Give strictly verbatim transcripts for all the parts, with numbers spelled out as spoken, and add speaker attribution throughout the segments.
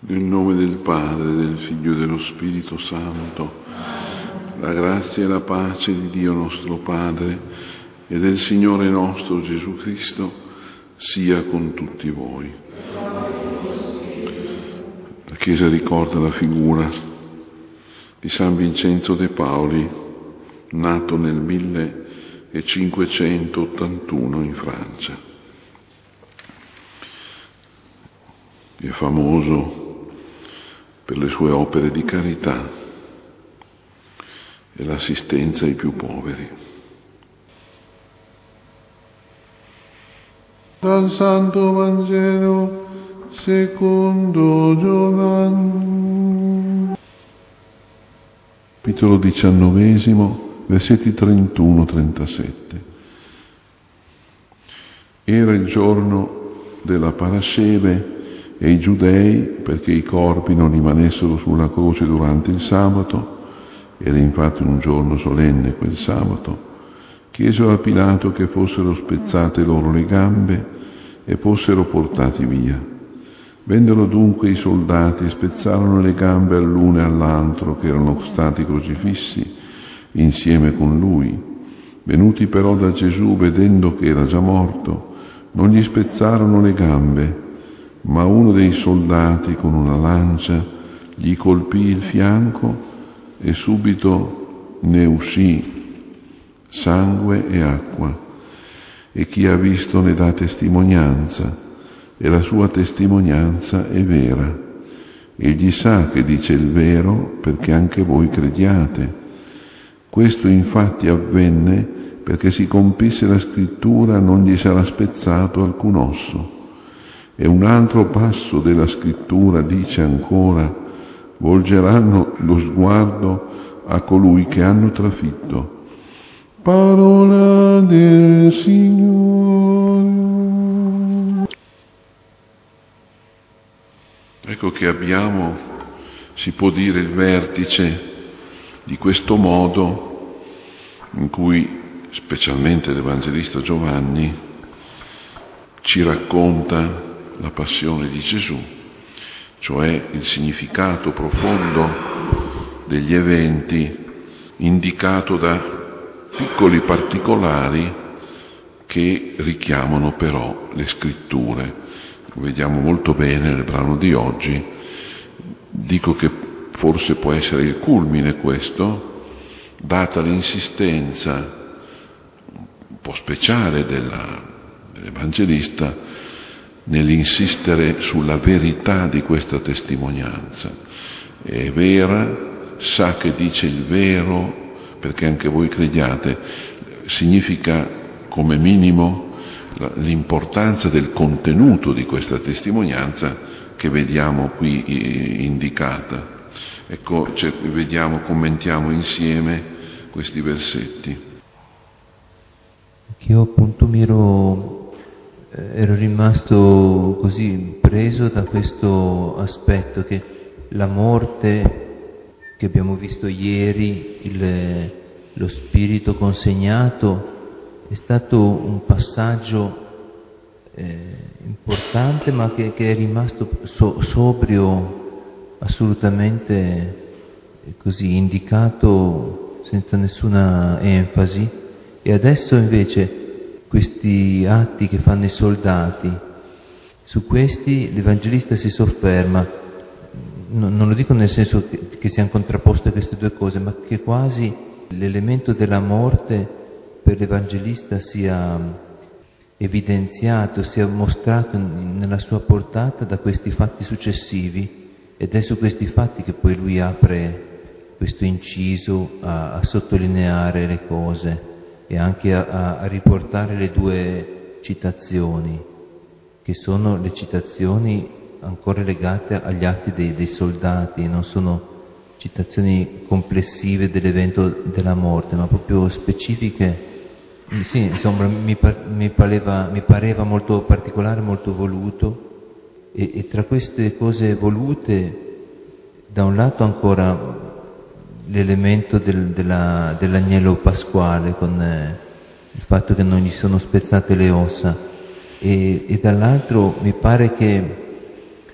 Speaker 1: Nel nome del Padre, del Figlio e dello Spirito Santo, la grazia e la pace di Dio nostro Padre e del Signore nostro Gesù Cristo sia con tutti voi. La Chiesa ricorda la figura di San Vincenzo de Paoli, nato nel millecinquecentottantuno in Francia. È famoso per le sue opere di carità e l'assistenza ai più poveri.
Speaker 2: Dal Santo Vangelo secondo Giovanni.
Speaker 1: Capitolo diciannovesimo, versetti trentuno trentasette. Era il giorno della Parasceve e i giudei, perché i corpi non rimanessero sulla croce durante il sabato, era infatti un giorno solenne quel sabato, chiesero a Pilato che fossero spezzate loro le gambe e fossero portati via. Vennero dunque i soldati e spezzarono le gambe all'uno e all'altro che erano stati crocifissi insieme con lui. Venuti però da Gesù, vedendo che era già morto, non gli spezzarono le gambe, ma uno dei soldati con una lancia gli colpì il fianco e subito ne uscì sangue e acqua. E chi ha visto ne dà testimonianza, e la sua testimonianza è vera. Egli sa che dice il vero perché anche voi crediate. Questo infatti avvenne perché si compisse la scrittura: non gli sarà spezzato alcun osso. E un altro passo della scrittura dice ancora: volgeranno lo sguardo a colui che hanno trafitto.
Speaker 2: Parola del Signore.
Speaker 1: Ecco che abbiamo, si può dire, il vertice di questo modo in cui specialmente l'Evangelista Giovanni ci racconta la passione di Gesù, cioè il significato profondo degli eventi indicato da piccoli particolari che richiamano però le scritture. Vediamo molto bene nel brano di oggi. Dico che forse può essere il culmine questo, data l'insistenza un po' speciale della, dell'Evangelista nell'insistere sulla verità di questa testimonianza. È vera, sa che dice il vero perché anche voi crediate. Significa come minimo l'importanza del contenuto di questa testimonianza che vediamo qui indicata. Ecco, cioè, vediamo, commentiamo insieme questi versetti.
Speaker 3: Io appunto mi ero ero rimasto così preso da questo aspetto, che la morte che abbiamo visto ieri, il, lo spirito consegnato, è stato un passaggio eh, importante, ma che, che è rimasto so, sobrio, assolutamente così indicato senza nessuna enfasi. E adesso invece questi atti che fanno i soldati, su questi l'Evangelista si sofferma. Non, non lo dico nel senso che, che siano contrapposte queste due cose, ma che quasi l'elemento della morte per l'Evangelista sia evidenziato, sia mostrato nella sua portata da questi fatti successivi, ed è su questi fatti che poi lui apre questo inciso a, a sottolineare le cose e anche a, a riportare le due citazioni, che sono le citazioni ancora legate agli atti dei, dei soldati, non sono citazioni complessive dell'evento della morte, ma proprio specifiche. Sì, insomma, mi, mi, pareva, mi pareva molto particolare, molto voluto, e, e tra queste cose volute, da un lato ancora l'elemento del, della, dell'agnello pasquale, con eh, il fatto che non gli sono spezzate le ossa, e, e dall'altro mi pare che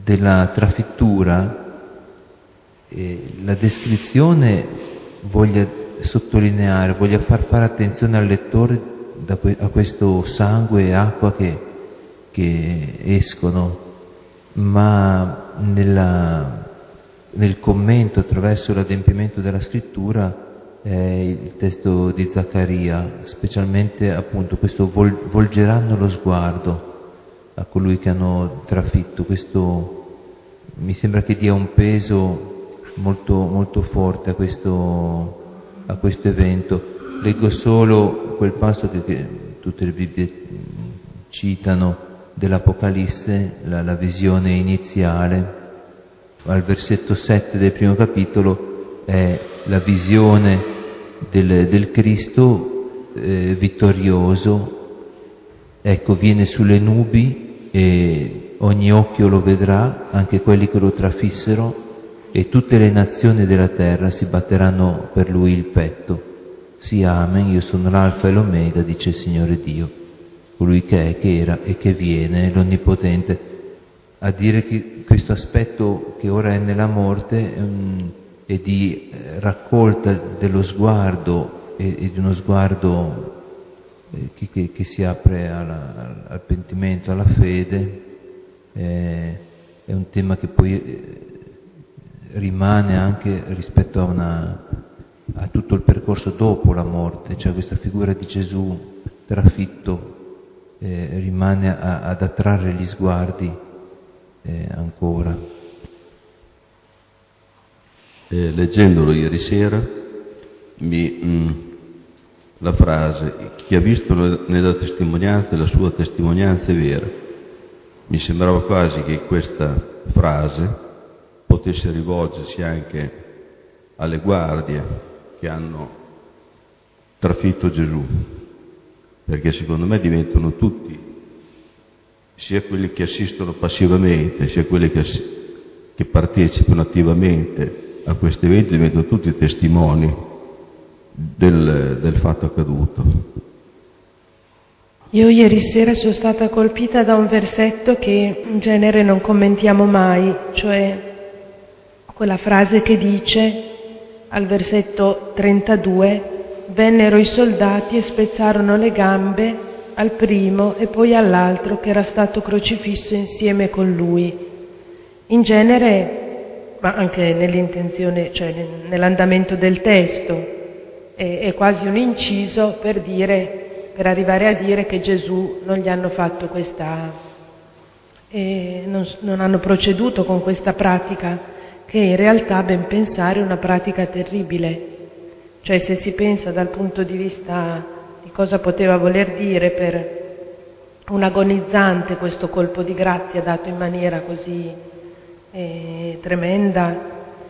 Speaker 3: della trafittura, eh, la descrizione voglia sottolineare, voglia far fare attenzione al lettore da que- a questo sangue e acqua che, che escono, ma nella, nel commento attraverso l'adempimento della scrittura è il testo di Zaccaria, specialmente appunto questo vol- volgeranno lo sguardo a colui che hanno trafitto. Questo mi sembra che dia un peso molto, molto forte a questo, a questo evento. Leggo solo quel passo che, che tutte le Bibbie citano dell'Apocalisse, la, la visione iniziale. Al versetto sette del primo capitolo è la visione del, del Cristo eh, vittorioso. Ecco, viene sulle nubi e ogni occhio lo vedrà, anche quelli che lo trafissero, e tutte le nazioni della terra si batteranno per lui il petto. Sì, amen, io sono l'alfa e l'omega, dice il Signore Dio, colui che è, che era e che viene, l'Onnipotente. A dire che questo aspetto che ora è nella morte um, è di eh, raccolta dello sguardo e, e di uno sguardo eh, che, che, che si apre alla, al pentimento, alla fede. Eh, è un tema che poi eh, rimane anche rispetto a, una, a tutto il percorso dopo la morte, cioè questa figura di Gesù trafitto eh, rimane a, ad attrarre gli sguardi eh, ancora.
Speaker 4: Eh, leggendolo ieri sera, mi, mh, la frase «chi ha visto nella testimonianza la sua testimonianza è vera», mi sembrava quasi che questa frase potesse rivolgersi anche alle guardie che hanno trafitto Gesù, perché secondo me diventano tutti, sia quelli che assistono passivamente, sia quelli che, che partecipano attivamente a questi eventi, diventano tutti testimoni del, del fatto accaduto.
Speaker 5: Io ieri sera sono stata colpita da un versetto che in genere non commentiamo mai, cioè quella frase che dice al versetto trentadue: vennero i soldati e spezzarono le gambe al primo e poi all'altro che era stato crocifisso insieme con lui. In genere, ma anche nell'intenzione, cioè nell'andamento del testo, è, è quasi un inciso per dire, per arrivare a dire che Gesù non gli hanno fatto questa, eh, non, non hanno proceduto con questa pratica, che in realtà, a ben pensare, è una pratica terribile. Cioè, se si pensa dal punto di vista di cosa poteva voler dire per un agonizzante questo colpo di grazia dato in maniera così eh, tremenda,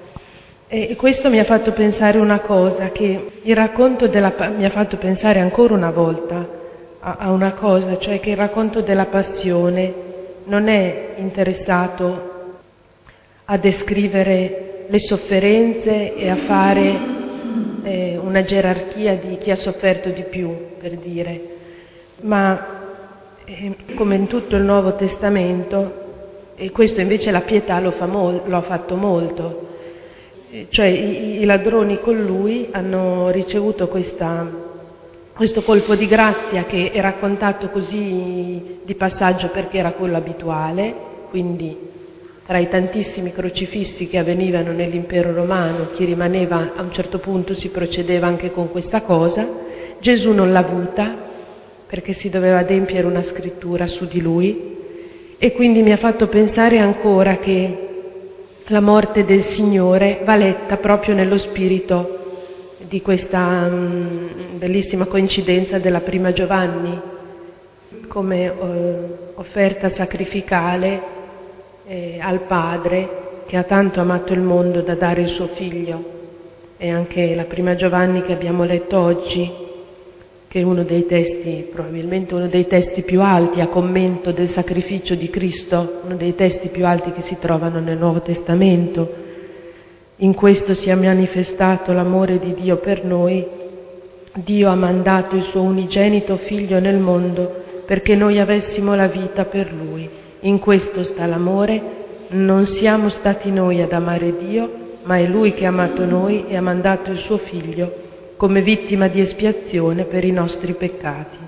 Speaker 5: e questo mi ha fatto pensare una cosa, che il racconto della mi ha fatto pensare ancora una volta a, a una cosa, cioè che il racconto della passione non è interessato a descrivere le sofferenze e a fare eh, una gerarchia di chi ha sofferto di più, per dire, ma eh, come in tutto il Nuovo Testamento, e questo invece la pietà lo, fa mol- lo ha fatto molto, eh, cioè i-, i ladroni con lui hanno ricevuto questa, questo colpo di grazia che è raccontato così di passaggio perché era quello abituale, quindi tra i tantissimi crocifissi che avvenivano nell'impero romano, chi rimaneva a un certo punto si procedeva anche con questa cosa. Gesù non l'ha avuta perché si doveva adempiere una scrittura su di lui, e quindi mi ha fatto pensare ancora che la morte del Signore va letta proprio nello spirito di questa um, bellissima coincidenza della prima Giovanni, come uh, offerta sacrificale Eh, al Padre che ha tanto amato il mondo da dare il suo Figlio. E anche la prima Giovanni che abbiamo letto oggi, che è uno dei testi, probabilmente uno dei testi più alti a commento del sacrificio di Cristo, uno dei testi più alti che si trovano nel Nuovo Testamento. In questo si è manifestato l'amore di Dio per noi. Dio ha mandato il suo unigenito Figlio nel mondo perché noi avessimo la vita per Lui. In questo sta l'amore, non siamo stati noi ad amare Dio, ma è Lui che ha amato noi e ha mandato il suo Figlio come vittima di espiazione per i nostri peccati.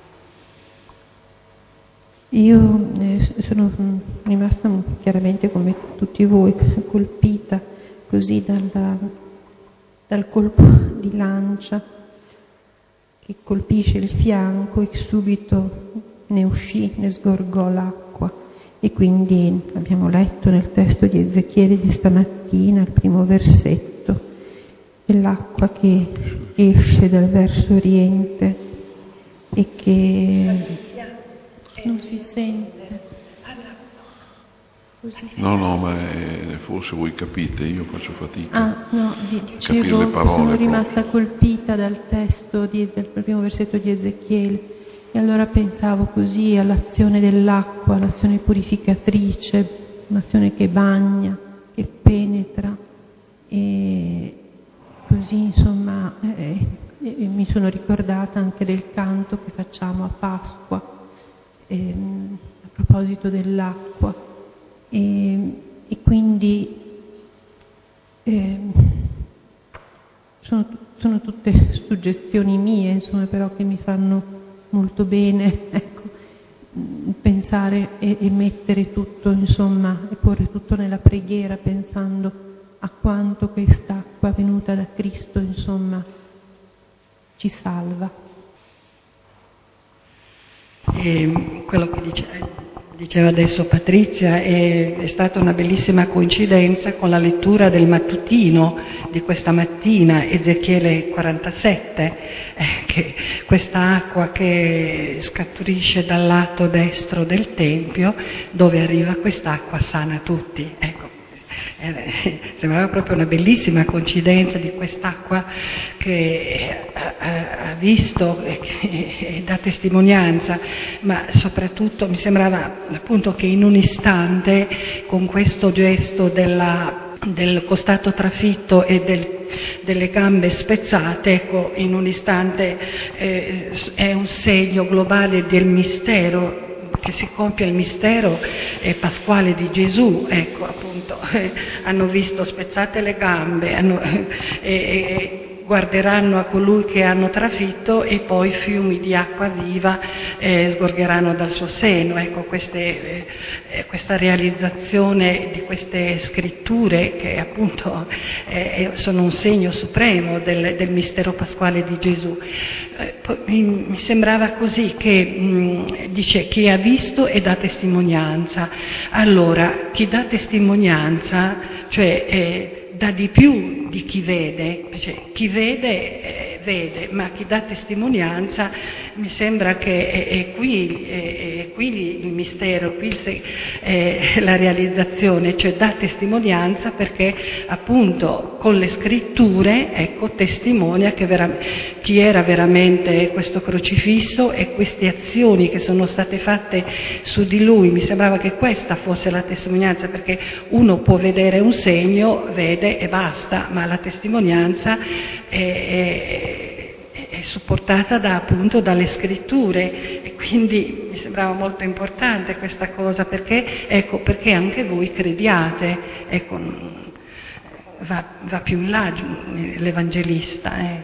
Speaker 6: Io eh, sono rimasta chiaramente come tutti voi colpita così dalla, dal colpo di lancia che colpisce il fianco e subito ne uscì, ne sgorgò l'acqua. E quindi abbiamo letto nel testo di Ezechiele di stamattina, il primo versetto, dell'acqua che esce dal verso oriente e che non si sente. Così.
Speaker 1: No, no, ma è, forse voi capite, io faccio fatica
Speaker 6: ah, no, di, dicevo,
Speaker 1: a capire le parole.
Speaker 6: Sono rimasta
Speaker 1: proprio.
Speaker 6: colpita dal testo di, del primo versetto di Ezechiele e allora pensavo così all'azione dell'acqua, all'azione purificatrice, un'azione che bagna, che penetra e così insomma eh, eh, mi sono ricordata anche del canto che facciamo a Pasqua. Eh, a proposito dell'acqua e, e quindi eh, sono, sono tutte suggestioni mie, insomma, però che mi fanno molto bene, ecco, pensare e, e mettere tutto, insomma, e porre tutto nella preghiera, pensando a quanto quest'acqua venuta da Cristo, insomma, ci salva.
Speaker 7: E quello che dice, diceva adesso Patrizia è, è stata una bellissima coincidenza con la lettura del mattutino di questa mattina, Ezechiele quarantasette, eh, che questa acqua che scaturisce dal lato destro del Tempio, dove arriva quest'acqua sana tutti. Ecco. Eh, sembrava proprio una bellissima coincidenza di quest'acqua che ha, ha visto e che dà testimonianza, ma soprattutto mi sembrava appunto che in un istante, con questo gesto della, del costato trafitto e del, delle gambe spezzate, ecco, in un istante eh, è un segno globale del mistero che si compie il mistero eh, pasquale di Gesù, ecco appunto, eh, hanno visto spezzate le gambe, hanno, eh, eh, guarderanno a colui che hanno trafitto e poi fiumi di acqua viva eh, sgorgeranno dal suo seno. Ecco, queste, eh, questa realizzazione di queste scritture che appunto eh, sono un segno supremo del, del mistero pasquale di Gesù. Eh, poi, mi, mi sembrava così che mh, dice chi ha visto e dà testimonianza. Allora, chi dà testimonianza, cioè eh, dà di più di chi vede, cioè, chi vede eh, vede, ma chi dà testimonianza mi sembra che è, è, qui, è, è qui il mistero, qui il, è la realizzazione, cioè dà testimonianza perché appunto con le scritture, ecco, testimonia che vera, chi era veramente questo crocifisso e queste azioni che sono state fatte su di lui. Mi sembrava che questa fosse la testimonianza, perché uno può vedere un segno, vede e basta, ma la testimonianza è, è, è supportata da, appunto dalle scritture, e quindi mi sembrava molto importante questa cosa, perché, ecco, perché anche voi crediate, ecco, va, va più in là l'Evangelista. Eh.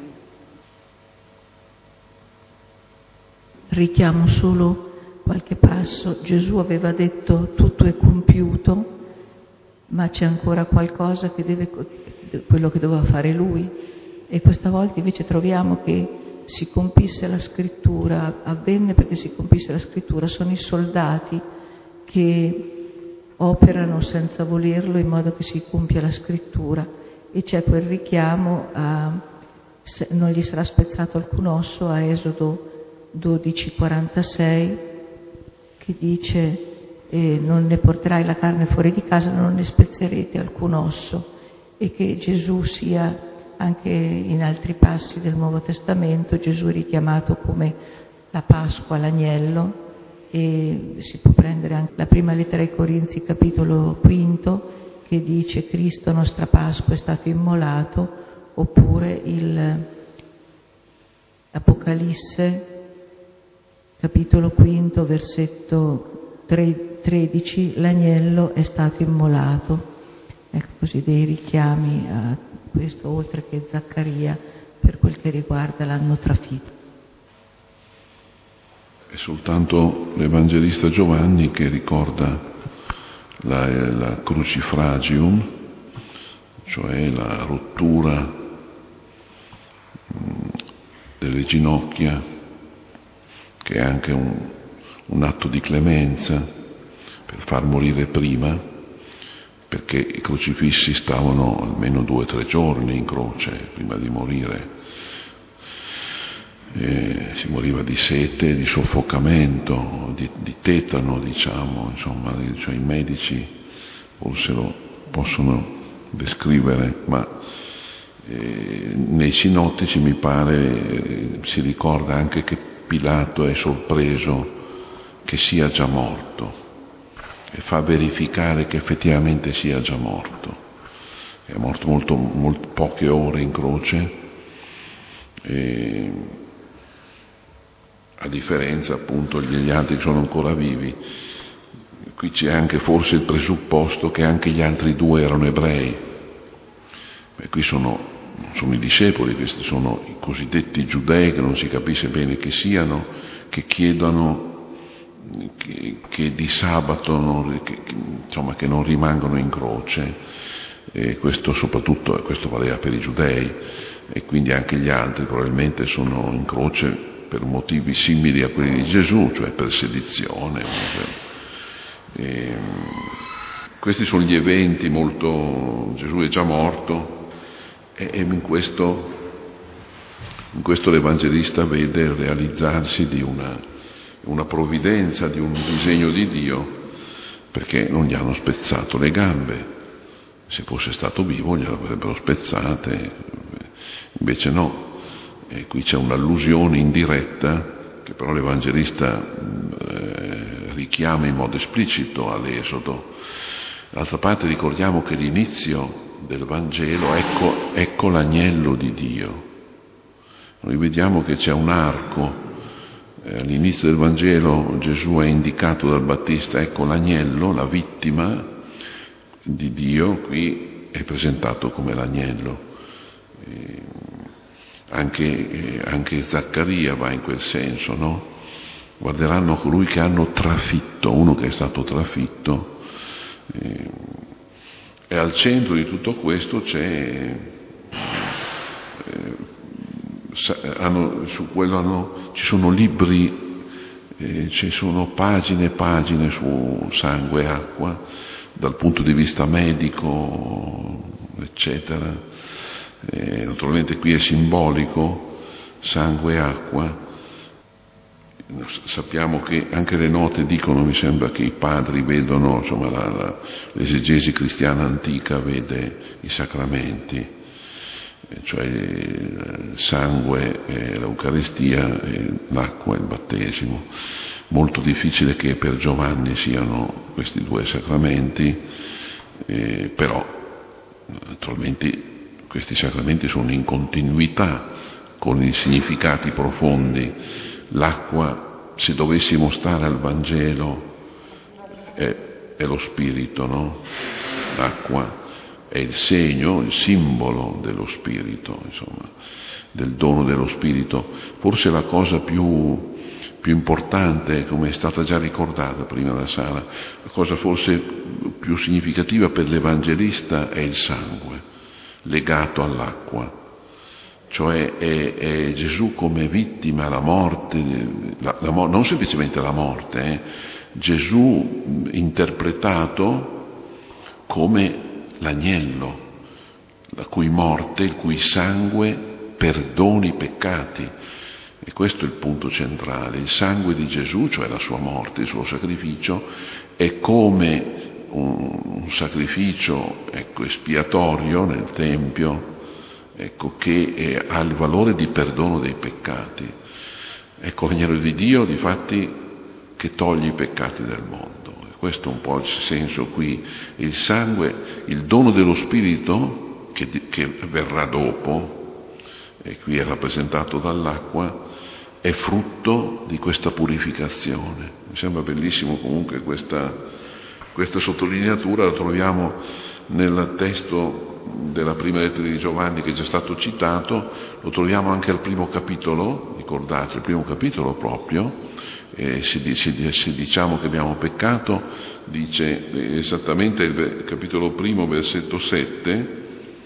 Speaker 6: Richiamo solo qualche passo. Gesù aveva detto tutto è compiuto, ma c'è ancora qualcosa che deve, quello che doveva fare lui, e questa volta invece troviamo che si compisse la scrittura, avvenne perché si compisse la scrittura, sono i soldati che operano senza volerlo in modo che si compia la scrittura, e c'è quel richiamo a non gli sarà spezzato alcun osso a Esodo dodici quarantasei, che dice e non ne porterai la carne fuori di casa, non ne spezzerete alcun osso, e che Gesù sia anche in altri passi del Nuovo Testamento, Gesù è richiamato come la Pasqua, l'agnello, e si può prendere anche la prima lettera ai Corinzi, capitolo quinto, che dice Cristo nostra Pasqua è stato immolato, oppure il Apocalisse, capitolo quinto, versetto tre, tredici l'agnello è stato immolato. Ecco, così dei richiami a questo, oltre che Zaccaria, per quel che riguarda l'anno trafitto.
Speaker 1: È soltanto l'Evangelista Giovanni che ricorda la, la crucifragium, cioè la rottura delle ginocchia, che è anche un, un atto di clemenza per far morire prima, perché i crocifissi stavano almeno due o tre giorni in croce prima di morire. E si moriva di sete, di soffocamento, di, di tetano, diciamo, insomma, cioè i medici forse lo possono descrivere, ma eh, nei sinottici mi pare eh, si ricorda anche che Pilato è sorpreso che sia già morto e fa verificare che effettivamente sia già morto. È morto molto, molto poche ore in croce, e, a differenza appunto degli altri che sono ancora vivi. Qui c'è anche forse il presupposto che anche gli altri due erano ebrei. Beh, qui sono, sono i discepoli, questi sono i cosiddetti giudei, che non si capisce bene chi siano, che chiedono che, che di sabato non, che, che, insomma, che non rimangano in croce. E questo soprattutto questo valeva per i giudei, e quindi anche gli altri probabilmente sono in croce per motivi simili a quelli di Gesù, cioè per sedizione. E questi sono gli eventi molto... Gesù è già morto, e, e in questo, in questo l'Evangelista vede il realizzarsi di una, una provvidenza, di un disegno di Dio, perché non gli hanno spezzato le gambe. Se fosse stato vivo gliele avrebbero spezzate, invece no. E qui c'è un'allusione indiretta che però l'Evangelista eh, richiama in modo esplicito all'Esodo. D'altra parte ricordiamo che l'inizio del Vangelo, ecco, ecco l'agnello di Dio. Noi vediamo che c'è un arco. Eh, all'inizio del Vangelo Gesù è indicato dal Battista, ecco l'agnello, la vittima di Dio, qui è presentato come l'agnello. Eh, Anche, eh, anche Zaccaria va in quel senso, no? Guarderanno colui che hanno trafitto, uno che è stato trafitto, eh, e al centro di tutto questo c'è, eh, hanno, su quello hanno, ci sono libri, eh, ci sono pagine e pagine su sangue e acqua, dal punto di vista medico, eccetera. Eh, naturalmente qui è simbolico, sangue e acqua. Sappiamo che anche le note dicono, mi sembra, che i padri vedono, insomma la, la, l'esegesi cristiana antica vede i sacramenti, eh, cioè il sangue e l'Eucaristia e l'acqua e il battesimo. Molto difficile che per Giovanni siano questi due sacramenti, eh, però naturalmente questi sacramenti sono in continuità con i significati profondi. L'acqua, se dovessimo stare al Vangelo, è, è lo Spirito, no? L'acqua è il segno, il simbolo dello Spirito, insomma, del dono dello Spirito. Forse la cosa più, più importante, come è stata già ricordata prima da Sara, la cosa forse più significativa per l'Evangelista è il sangue legato all'acqua, cioè è, è Gesù come vittima, la morte, la, la, non semplicemente la morte, eh? Gesù interpretato come l'agnello, la cui morte, il cui sangue perdoni i peccati. E questo è il punto centrale. Il sangue di Gesù, cioè la sua morte, il suo sacrificio, è come un, un sacrificio, ecco, espiatorio nel Tempio, ecco, che è, ha il valore di perdono dei peccati. Ecco l'agnello di Dio, difatti, che toglie i peccati del mondo. E questo è un po' il senso qui. Il sangue, il dono dello Spirito, che, che verrà dopo, e qui è rappresentato dall'acqua, è frutto di questa purificazione. Mi sembra bellissimo comunque questa, questa sottolineatura, la troviamo nel testo della prima lettera di Giovanni che è già stato citato, lo troviamo anche al primo capitolo, ricordate, il primo capitolo proprio, eh, se, se, se diciamo che abbiamo peccato, dice esattamente il capitolo primo, versetto sette,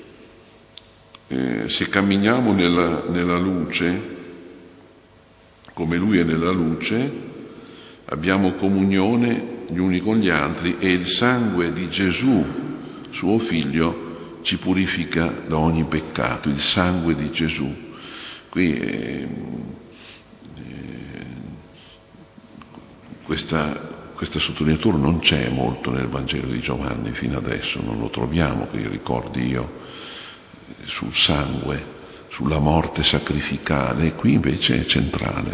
Speaker 1: eh, se camminiamo nella, nella luce, come Lui è nella luce, abbiamo comunione gli uni con gli altri e il sangue di Gesù, suo Figlio, ci purifica da ogni peccato, il sangue di Gesù. Qui eh, eh, questa, questa sottolineatura non c'è molto nel Vangelo di Giovanni fino adesso, non lo troviamo, che io ricordi io, sul sangue, sulla morte sacrificale, e qui invece è centrale